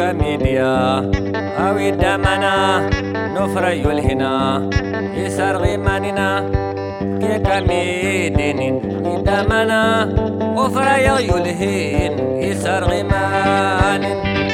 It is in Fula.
ميديا أوي دامنا نفري الهنا يسرغي ماننا كيكا ميدين دامنا وفري الهين يسرغي مانين